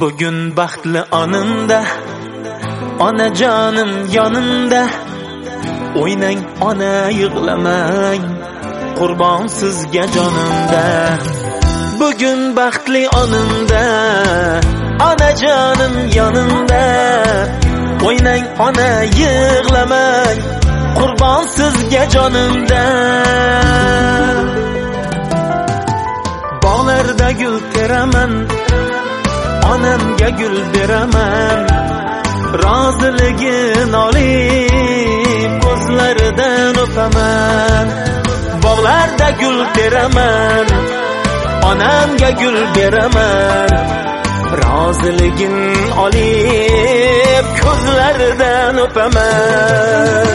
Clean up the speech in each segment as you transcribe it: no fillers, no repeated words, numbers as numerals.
Bugün baxtli onimda, onajonim yonimda. O'ynang ona yig'lamang, qurbon sizga jonimda. Bugün baxtli onimda, onajonim yonimda. O'ynang ona yig'lamang, qurbon sizga jonimda. Bog'larda gul teraman, onamga gul beraman. Roziligin olib ko'zlaridan o'paman. Bog'larda gul teraman, onamga gul beraman. Roziligin olib ko'zlaridan o'paman.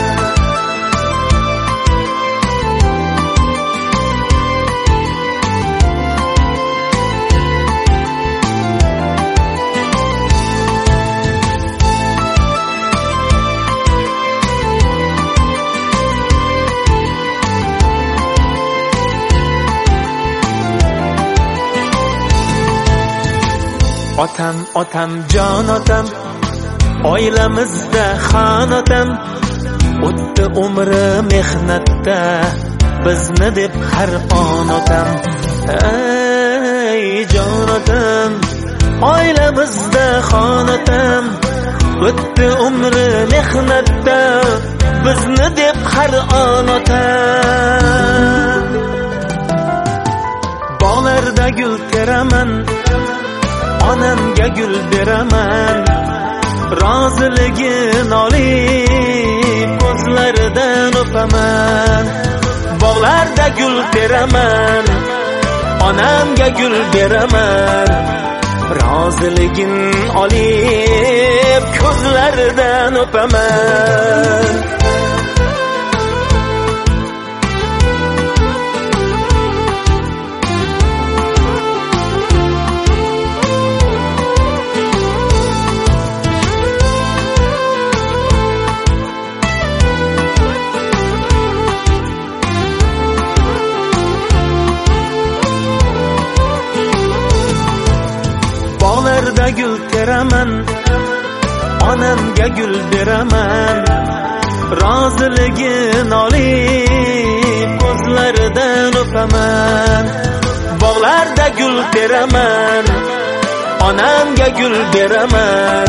Otam, otam, jon otam, oilamizda xon otam. O'tdi umri mehnatda, bizni deb har on otam. Ey jon otam, oilamizda xon otam. O'tdi umri mehnatda, bizni deb har on otam. Bog'larda gul teraman, onamga gul beraman. Roziligin olib ko'zlaridan o'paman. Bog'larda gul teraman, onamga gul beraman. Roziligin olib ko'zlaridan o'paman. Bog'larda gul teraman, onamga gul beraman. Roziligin olib ko'zlaridan o'paman. Bog'larda gul teraman, onamga gul beraman.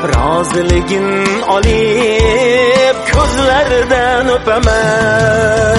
Roziligin olib ko'zlaridan o'paman.